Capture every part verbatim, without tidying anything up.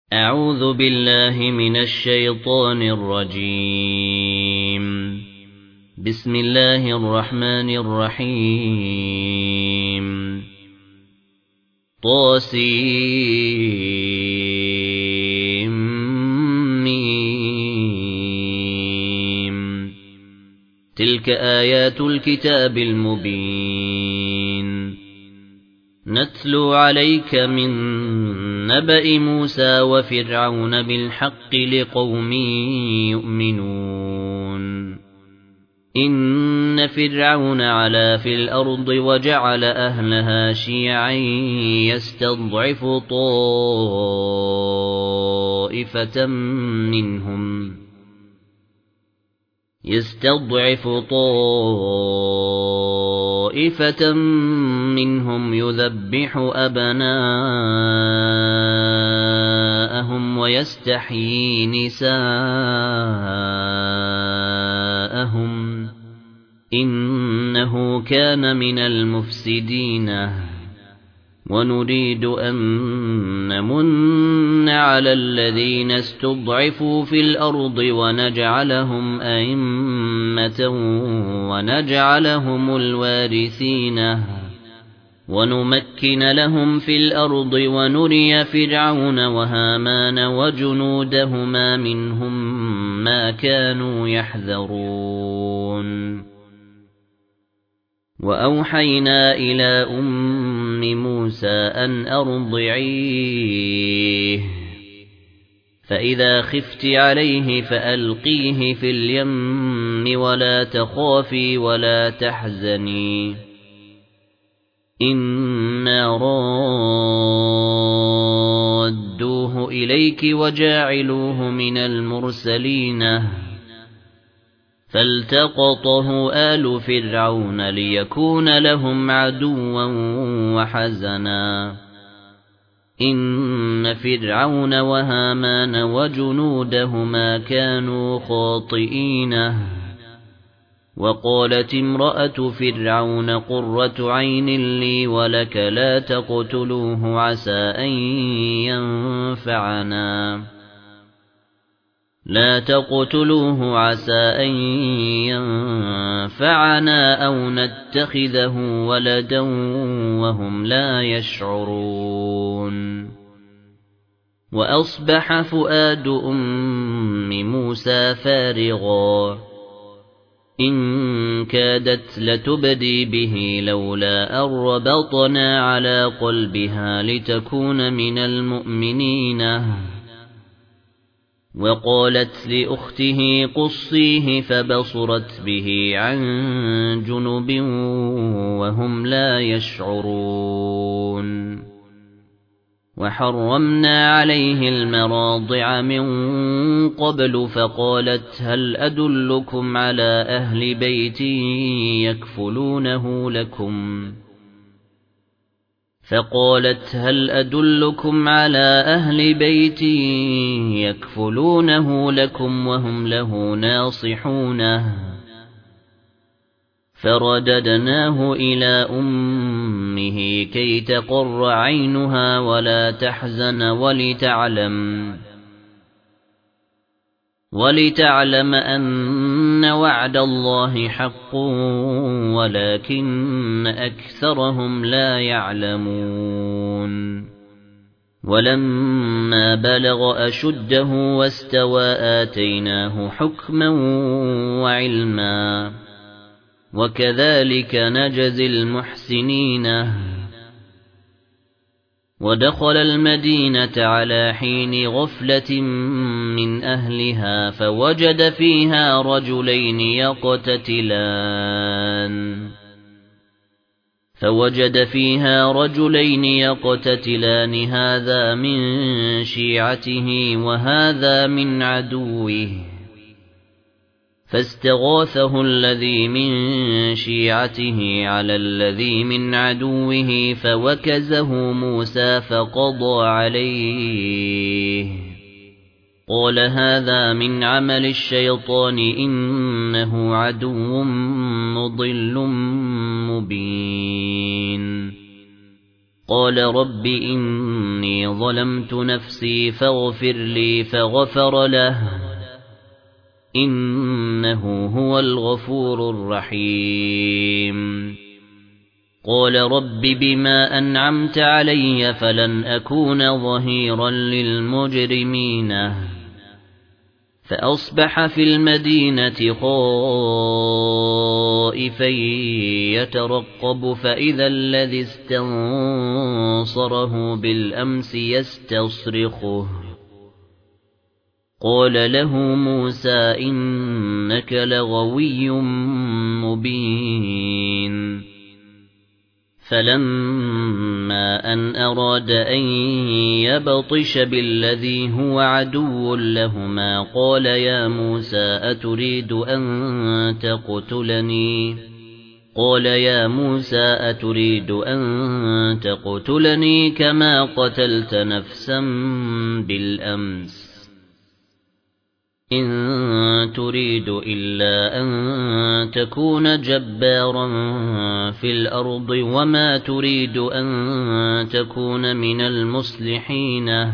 أعوذ بالله من الشيطان الرجيم. بسم الله الرحمن الرحيم. طاسيم. تلك آيات الكتاب المبين. نتلو عليك من نبأ موسى وفرعون بالحق لقوم يؤمنون. إن فرعون علا في الأرض وجعل أهلها شيعا يستضعف طائفة منهم يستضعف طائفة منهم يذبح أبناءهم ويستحيي نساءهم إنه كان من المفسدين. ونريد أن نمن على الذين استضعفوا في الأرض ونجعلهم أئمة ونجعلهم الوارثين ونمكن لهم في الأرض ونري فرعون وهامان وجنودهما منهم ما كانوا يحذرون. وأوحينا إلى أم موسى أن أرضعيه فإذا خفت عليه فألقيه في اليم ولا تخافي ولا تحزني إنا رادوه إليك وجاعلوه من المرسلين. فالتقطه آل فرعون ليكون لهم عدوا وحزنا إن فرعون وهامان وجنودهما كانوا خاطئين. وقالت امرأة فرعون قرة عين لي ولك لا تقتلوه عسى أن ينفعنا لا تقتلوه عسى أن ينفعنا أو نتخذه ولدا وهم لا يشعرون. وأصبح فؤاد أم موسى فارغا إن كادت لتبدي به لولا أن ربطنا على قلبها لتكون من المؤمنين. وقالت لأخته قصيه فبصرت به عن جنب وهم لا يشعرون. وحرمنا عليه المراضع من قبل فقالت هل أدلكم على أهل بيت يكفلونه لكم فقالت هل أدلكم على أهل بيت يكفلونه لكم وهم له ناصحون. فرددناه إلى أمه كي تقر عينها ولا تحزن ولتعلم ولتعلم أن وعد الله حق ولكن أكثرهم لا يعلمون. ولما بلغ أشده واستوى آتيناه حكما وعلما وكذلك نجزي المحسنين. ودخل المدينة على حين غفلة من أهلها فوجد فيها رجلين يقتتلان فوجد فيها رجلين يقتتلان هذا من شيعته وهذا من عدوه فاستغاثه الذي من شيعته على الذي من عدوه فوكزه موسى فقضى عليه قال هذا من عمل الشيطان إنه عدو مضل مبين. قال رب إني ظلمت نفسي فاغفر لي فغفر له إنه هو الغفور الرحيم قال رب بما أنعمت علي فلن أكون ظهيرا للمجرمين فأصبح في المدينة خائفا يترقب فإذا الذي استنصره بالأمس يستصرخه قال له موسى إنك لغوي مبين فلما أن أراد أن يبطش بالذي هو عدو لهما قال يا موسى أتريد أن تقتلني قال يا موسى أتريد أن تقتلني كما قتلت نفسا بالأمس إن تريد إلا أن تكون جبارا في الأرض وما تريد أن تكون من المصلحين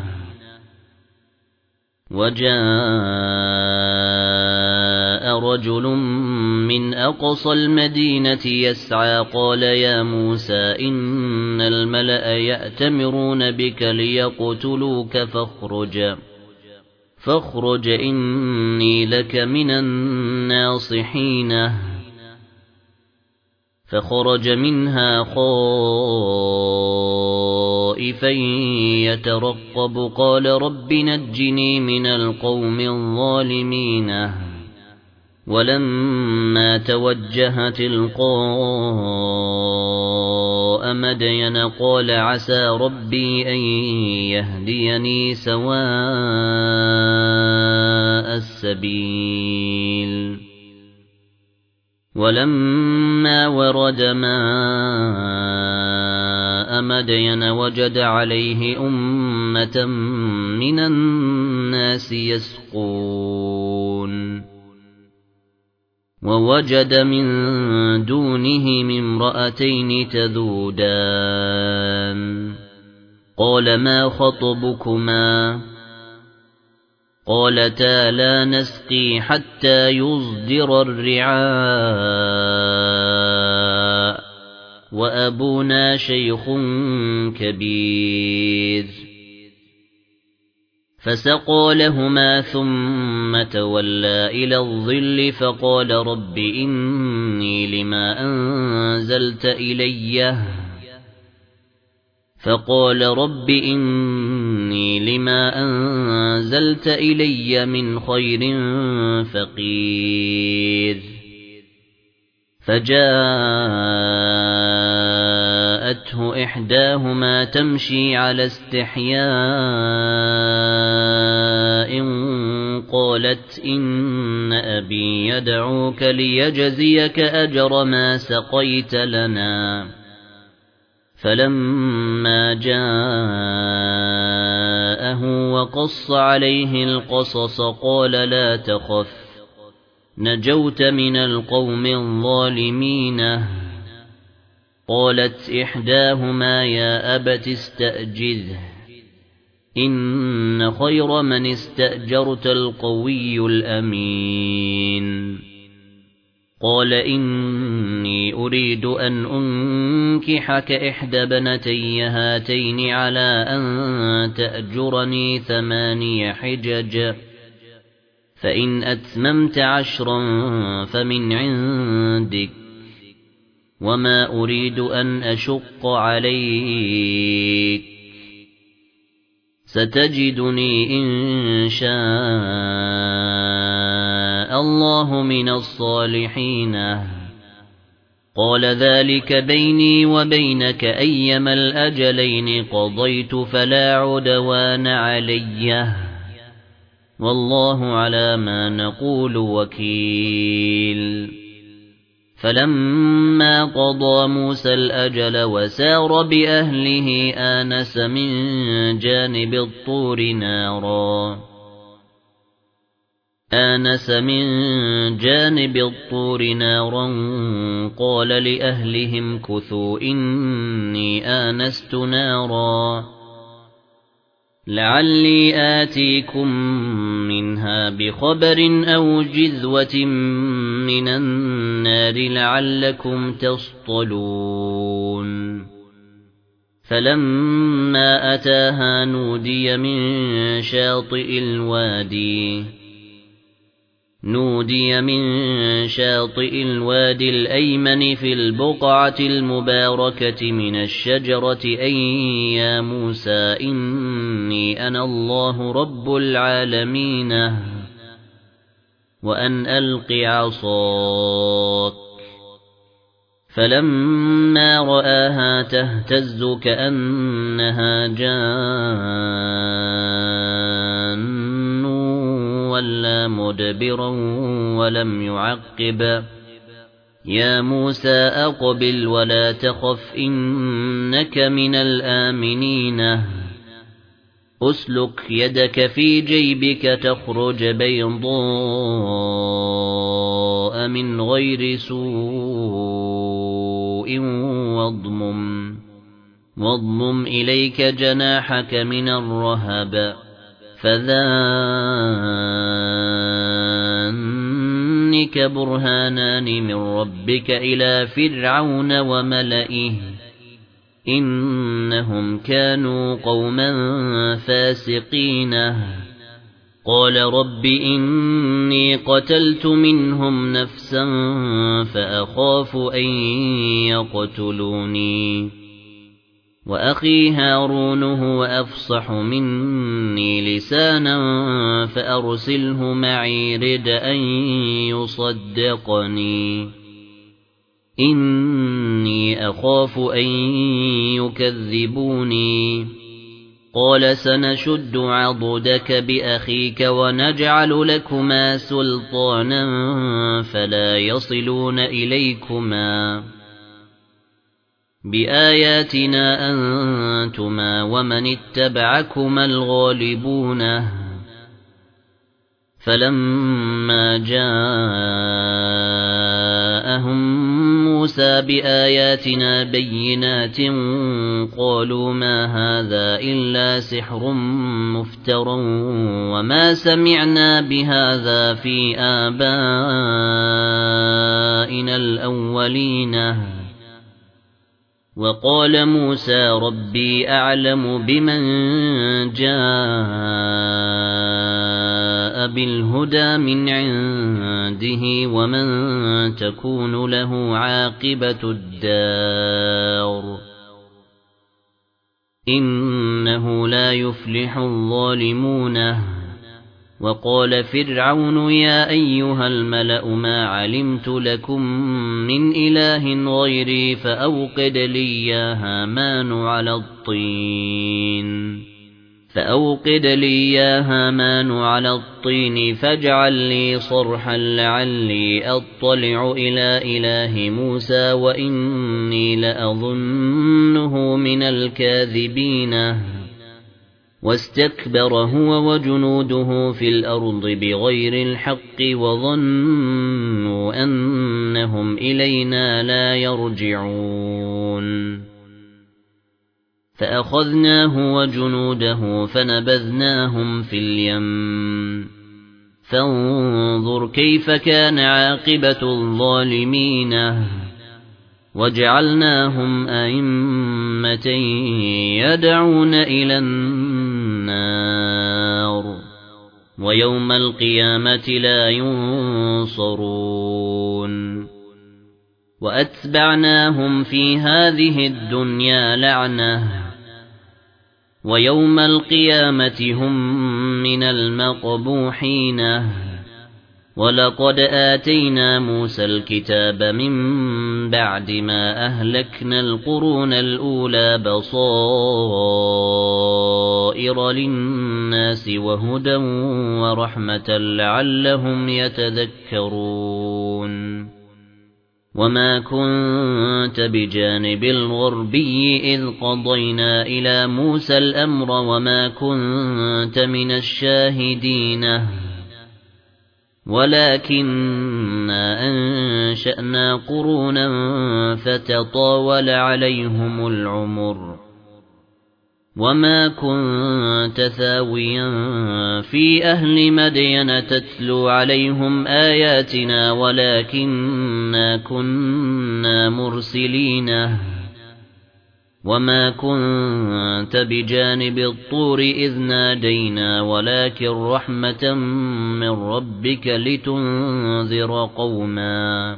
وجاء رجل من أقصى المدينة يسعى قال يا موسى إن الملأ يأتمرون بك ليقتلوك فاخرج فاخرج إني لك من الناصحين فخرج منها خائفا يترقب قال رب نجني من القوم الظالمين ولما توجه تلقاء مدين قال عسى ربي أن يهديني سواء السبيل ولما ورد ماء مدين وجد عليه أمة من الناس يسقون ووجد من دونهم امرأتين تذودان قال ما خطبكما قالتا لا نسقي حتى يصدر الرعاء وأبونا شيخ كبير فسقى لهما ثم تولى إلى الظل فقال رب إني لما أنزلت إلي فقال رب إني لما أنزلت إلي من خير فقير فجاءته إحداهما تمشي على استحياء قالت إن أبي يدعوك ليجزيك أجر ما سقيت لنا فلما جاءه وقص عليه القصص قال لا تخف نجوت من القوم الظالمين قالت إحداهما يا أبت استأجره إن خير من استأجرت القوي الأمين قال إني أريد أن أنكحك إحدى بنتي هاتين على أن تأجرني ثماني حجج فإن أتممت عشرا فمن عندك وما أريد أن أشق عليك ستجدني إن شاء الله من الصالحين قال ذلك بيني وبينك أيما الأجلين قضيت فلا عدوان علي والله على ما نقول وكيل فلما قضى موسى الأجل وسار بأهله آنس من جانب الطور نارا آنس من جانب الطور نارا قال لأهلهم كثوا إني آنست نارا لعلي آتيكم منها بخبر أو جذوة من النار لعلكم تصطلون فلما أتاها نودي من شاطئ الوادي نودي من شاطئ الوادي الأيمن في البقعة المباركة من الشجرة أن يا موسى إني أنا الله رب العالمين وأن ألق عصاك فلما رآها تهتز كأنها جان ولا مدبرا ولم يعقب يا موسى أقبل ولا تخف إنك من الآمنين أسلك يدك في جيبك تخرج بيضاء من غير سوء واضمم واضمم إليك جناحك من الرهب فذانك برهانان من ربك إلى فرعون وملئه إنهم كانوا قوما فاسقين قال رب إني قتلت منهم نفسا فأخاف أن يقتلوني وأخي هارون هو أفصح مني لسانا فأرسله معي رد أن يصدقني إني أخاف أن يكذبوني قال سنشد عضدك بأخيك ونجعل لكما سلطانا فلا يصلون إليكما بآياتنا أنتما ومن اتبعكما الغالبون فلما جاءهم موسى بآياتنا بينات قالوا ما هذا إلا سحر مفترى وما سمعنا بهذا في آبائنا الأولين وقال موسى ربي أعلم بمن جاء بالهدى من عنده ومن تكون له عاقبة الدار إنه لا يفلح الظالمون وقال فرعون يا أيها الملأ ما علمت لكم من إله غيري فأوقد لي يا هامان على الطين فأوقد لي يا هامان على الطين فاجعل لي صرحا لعلي أطلع إلى إله موسى وإني لأظنه من الكاذبين واستكبر هو وجنوده في الأرض بغير الحق وظنوا أنهم إلينا لا يرجعون فأخذناه وجنوده فنبذناهم في اليم فانظر كيف كان عاقبة الظالمين وجعلناهم أئمة يدعون إلى النار ويوم القيامة لا ينصرون وأتبعناهم في هذه الدنيا لعنة ويوم القيامة هم من المقبوحين ولقد آتينا موسى الكتاب من بعد ما أهلكنا القرون الأولى بصائر للناس وهدى ورحمة لعلهم يتذكرون وما كنت بجانب الغربي إذ قضينا إلى موسى الأمر وما كنت من الشاهدين ولكننا أنشأنا قرونا فتطاول عليهم العمر وما كنت ثاويا في أهل مدين تتلو عليهم آياتنا ولكننا كنا مرسلين وما كنت بجانب الطور إذ نادينا ولكن رحمة من ربك لتنذر قوما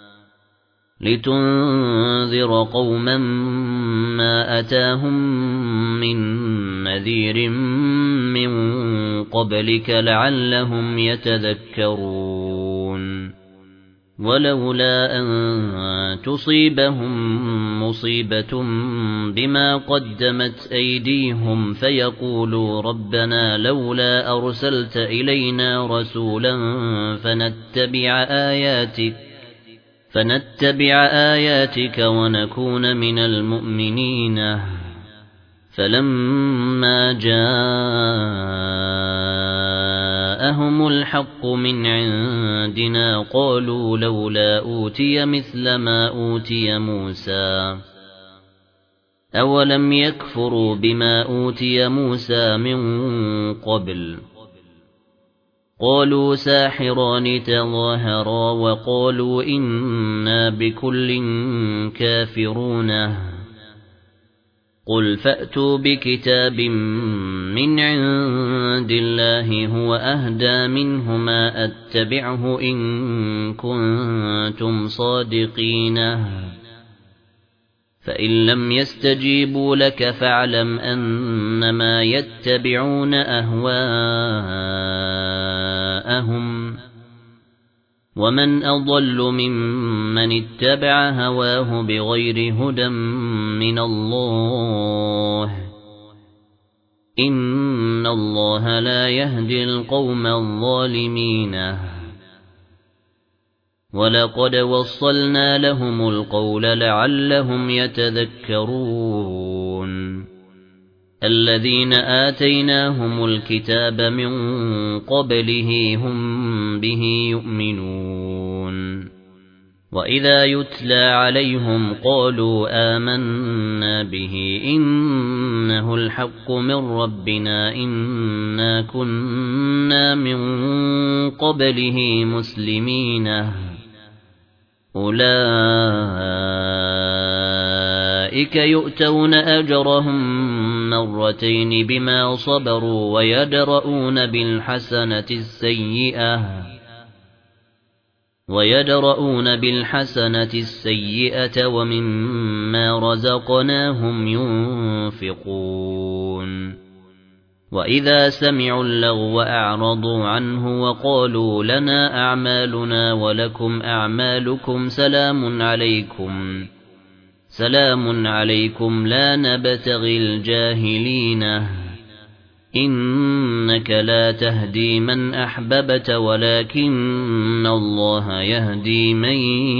لتنذر قوما ما أتاهم من نذير من قبلك لعلهم يتذكرون ولولا أن تصيبهم مصيبة بما قدمت أيديهم فيقولوا ربنا لولا أرسلت إلينا رسولا فنتبع آياتك فنتبع آياتك ونكون من المؤمنين فلما جاءهم الحق من عندنا قالوا لولا أوتي مثل ما أوتي موسى أولم يكفروا بما أوتي موسى من قبل قالوا ساحران تظاهرا وقالوا إنا بكل كافرون قل فأتوا بكتاب من عند الله هو أهدى منهما أتبعه إن كنتم صادقين فإن لم يستجيبوا لك فاعلم أنما يتبعون أهواءهم ومن أضل ممن اتبع هواه بغير هدى من الله إن الله لا يهدي القوم الظالمين ولقد وصلنا لهم القول لعلهم يتذكرون الذين آتيناهم الكتاب من قبله هم به يؤمنون وإذا يتلى عليهم قالوا آمنا به إنه الحق من ربنا إنا كنا من قبله مسلمين أولئك يؤتون أجرهم مرتين بما صبروا ويدرؤون بالحسنة السيئة ويدرؤون بالحسنة السيئة ومما رزقناهم ينفقون وإذا سمعوا اللغو أعرضوا عنه وقالوا لنا أعمالنا ولكم أعمالكم سلام عليكم سلام عليكم لا نبتغي الجاهلين إنك لا تهدي من أحببت ولكن الله يهدي من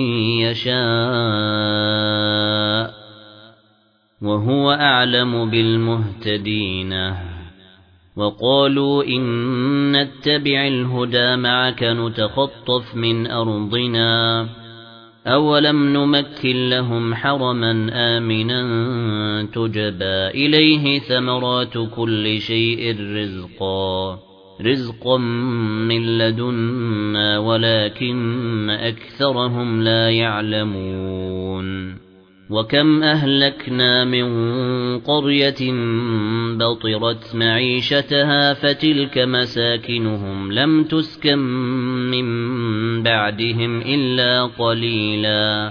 يشاء وهو أعلم بالمهتدين وقالوا إن نتبع الهدى معك نتخطف من أرضنا أولم نمكن لهم حرما آمنا تجبى إليه ثمرات كل شيء رزقا رزقا من لدنا ولكن أكثرهم لا يعلمون وكم أهلكنا من قرية بطرت معيشتها فتلك مساكنهم لم تسكن من بعدهم إلا قليلا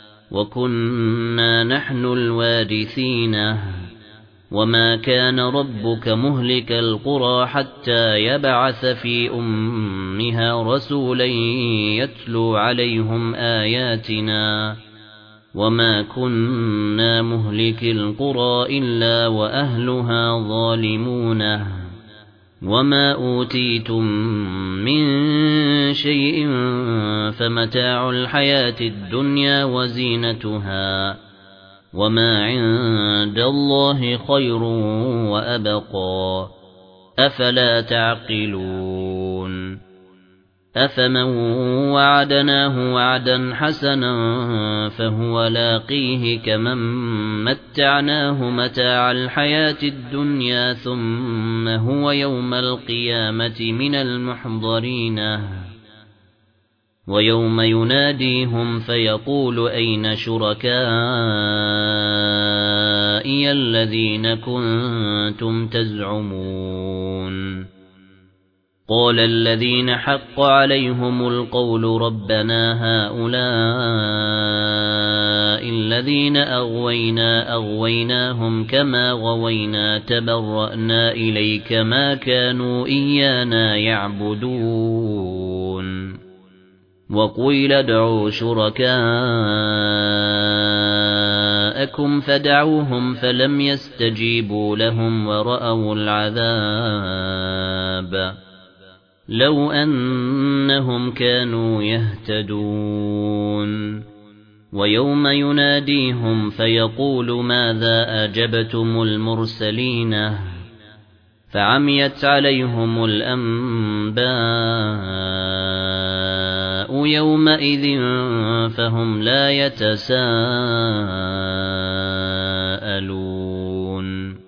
وكنا نحن الوارثين وما كان ربك مهلك القرى حتى يبعث في أمها رسولا يتلو عليهم آياتنا وما كنا مهلك القرى إلا وأهلها ظالمون وما أوتيتم من شيء فمتاع الحياة الدنيا وزينتها وما عند الله خير وأبقى أفلا تعقلون أفمن وعدناه وعدا حسنا فهو لاقيه كمن متعناه متاع الحياة الدنيا ثم هو يوم القيامة من المحضرين ويوم يناديهم فيقول أين شركائي الذين كنتم تزعمون قال الذين حق عليهم القول ربنا هؤلاء الذين أغوينا أغويناهم كما غوينا تبرأنا إليك ما كانوا إيانا يعبدون وقيل ادعوا شركاءكم فدعوهم فلم يستجيبوا لهم ورأوا العذاب لو أنهم كانوا يهتدون ويوم يناديهم فيقول ماذا أجبتم المرسلين فعميت عليهم الأنباء يومئذ فهم لا يتساءلون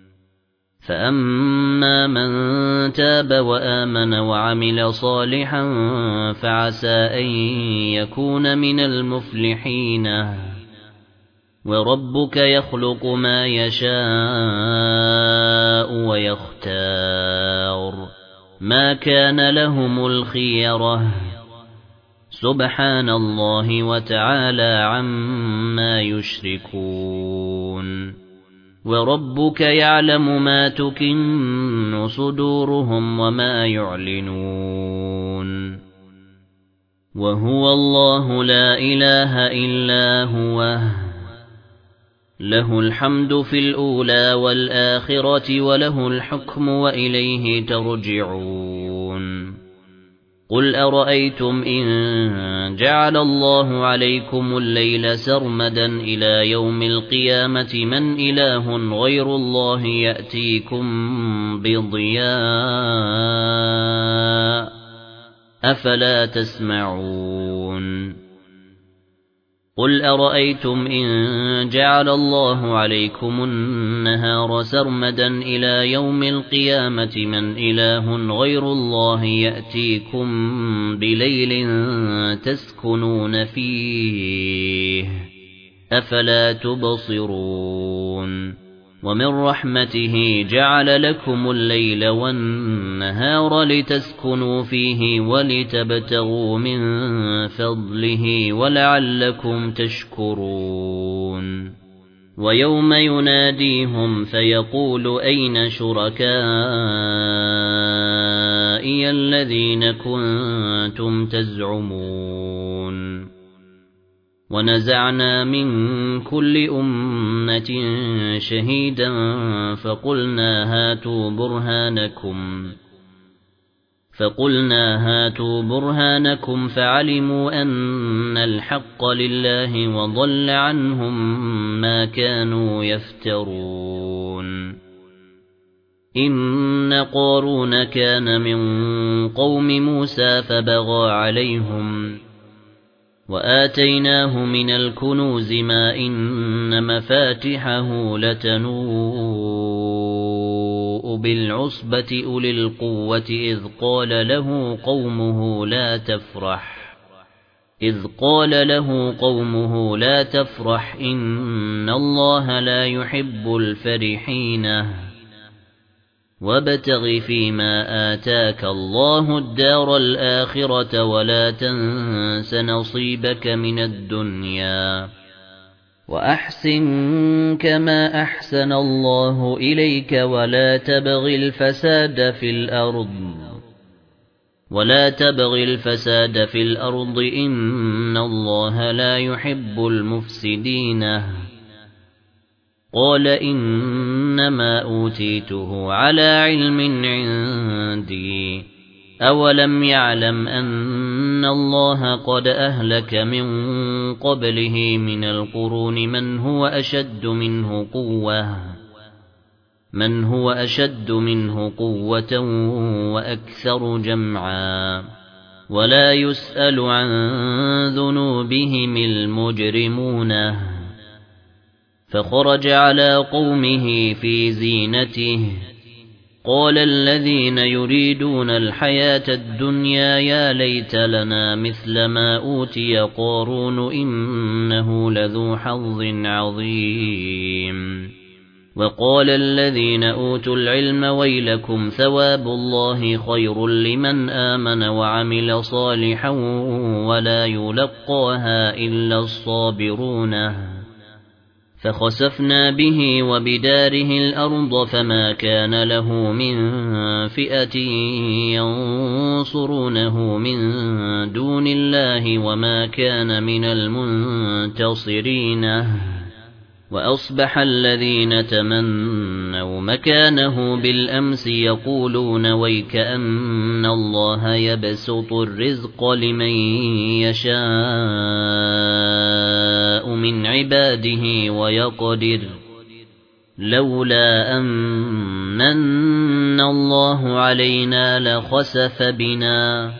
فأما من تاب وآمن وعمل صالحا فعسى أن يكون من المفلحين وربك يخلق ما يشاء ويختار ما كان لهم الخيرة سبحان الله وتعالى عما يشركون وربك يعلم ما تكن صدورهم وما يعلنون وهو الله لا إله إلا هو له الحمد في الأولى والآخرة وله الحكم وإليه ترجعون قل أرأيتم إن جعل الله عليكم الليل سرمدا إلى يوم القيامة من إله غير الله يأتيكم بضياء أفلا تسمعون قل أرأيتم إن جعل الله عليكم النهار سرمدا إلى يوم القيامة من إله غير الله يأتيكم بليل تسكنون فيه أفلا تبصرون ومن رحمته جعل لكم الليل والنهار لتسكنوا فيه ولتبتغوا من فضله ولعلكم تشكرون ويوم يناديهم فيقول أين شركائي الذين كنتم تزعمون ونزعنا من كل أمة شهيدا فقلنا هاتوا برهانكم فقلنا هاتوا برهانكم فعلموا أن الحق لله وضل عنهم ما كانوا يفترون إن قارون كان من قوم موسى فبغى عليهم وآتيناه من الكنوز ما إن مفاتحه لتنوء بالعصبة أولي القوة إذ قال له قومه لا تفرح إذ قال له قومه لا تفرح إن الله لا يحب الفرحين وابتغ فيما آتاك الله الدار الآخرة ولا تنس نصيبك من الدنيا وأحسن كما أحسن الله إليك ولا تبغ الفساد في الأرض ولا تبغ الفساد في الأرض إن الله لا يحب المفسدين قال إنما أوتيته على علم عندي أولم يعلم أن الله قد أهلك من قبله من القرون من هو أشد منه قوة من هو أشد منه قوة وأكثر جمعا ولا يسأل عن ذنوبهم المجرمون فخرج على قومه في زينته قال الذين يريدون الحياة الدنيا يا ليت لنا مثل ما أوتي قارون إنه لذو حظ عظيم وقال الذين أوتوا العلم ويلكم ثواب الله خير لمن آمن وعمل صالحا ولا يلقاها إلا الصابرون فخسفنا به وبداره الأرض فما كان له من فئة ينصرونه من دون الله وما كان من المنتصرين وأصبح الذين تمنوا مكانه بالأمس يقولون ويكأن الله يبسط الرزق لمن يشاء من عباده ويقدر لولا أمن الله علينا لخسف بنا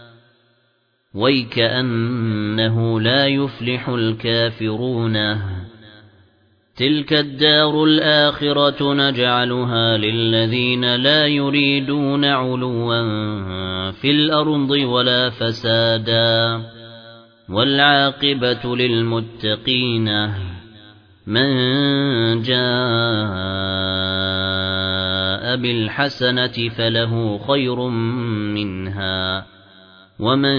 ويكأنه لا يفلح الكافرون تلك الدار الآخرة نجعلها للذين لا يريدون علوا في الأرض ولا فسادا والعاقبة للمتقين من جاء بالحسنة فله خير منها ومن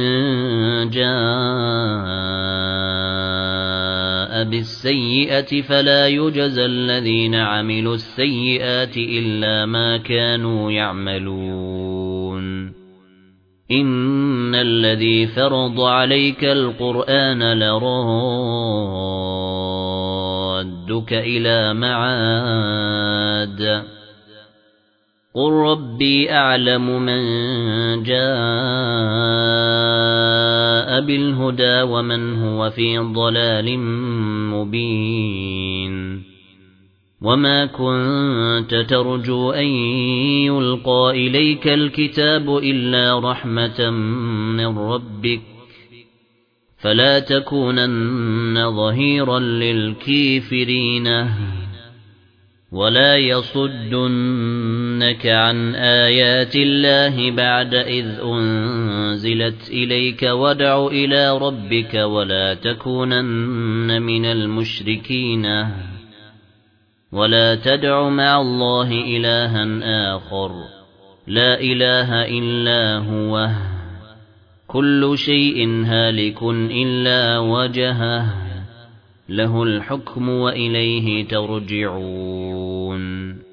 جاء بالسيئة فلا يجزى الذين عملوا السيئات إلا ما كانوا يعملون إن الذي فرض عليك القرآن لرادك إلى معاد قل ربي أعلم من جاء بالهدى ومن هو في ضلال مبين وما كنت ترجو أن يلقى إليك الكتاب إلا رحمة من ربك فلا تكونن ظهيرا للكافرين ولا يصدنك عن آيات الله بعد إذ أنزلت إليك وادع إلى ربك ولا تكونن من المشركين ولا تدع مع الله إلها آخر لا إله إلا هو كل شيء هالك إلا وجهه له الحكم وإليه ترجعون